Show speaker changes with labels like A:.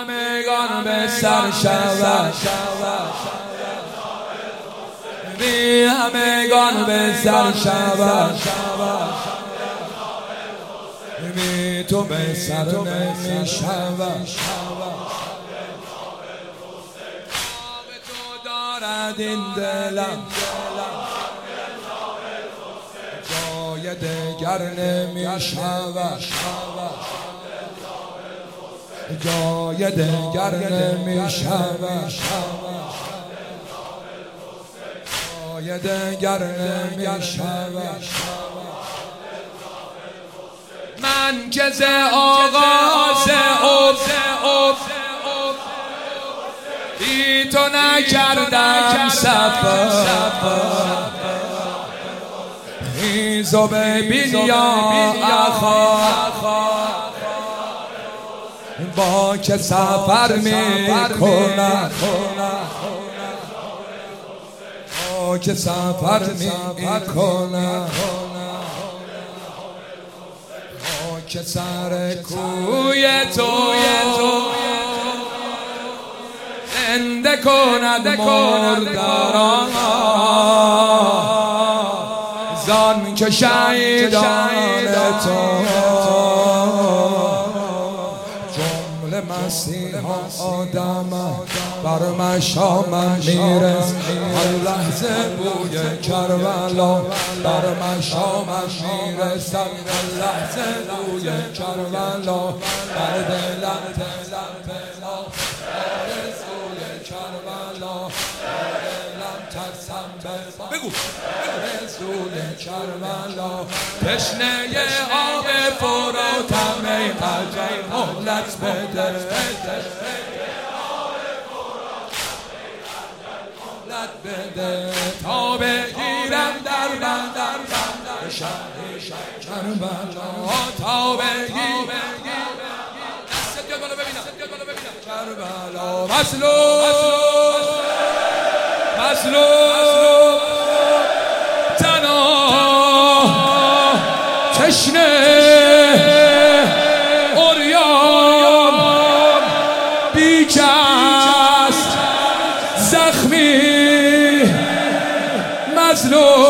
A: همگان به سر شود، بی همگان به سر شود، بی تو به سر نمی شود. به تو دارد این دلم، جای دگر نمی شود، جای دگر نمی شود، جای دگر نمی شود. من که ز آغاز بی تو نکردم سفر، خیزو ببین یا اخا با که سفر میکنم، با که سفر میکنم، با که سر کوی تو زنده کند مرداران، زان که شهیدان تو جمله مسیحا آدم بر مشام میرس. هر لحظه بوی کربلا بر مشام میرسد، هر لحظه بوی کربلا بر دلم بلا، آرزوی کربلا بر دلم ترسم بگو آرزوی کربلا. تشنه آب فراتم ای قلبم مهلت بده، بده تا بگیرم در بندر شهر کربلا، تا بگیرم دست بیاد بالا ببینم کربلا. مظلوم تنها تشنه عریان بی‌کس زخمی مظلوم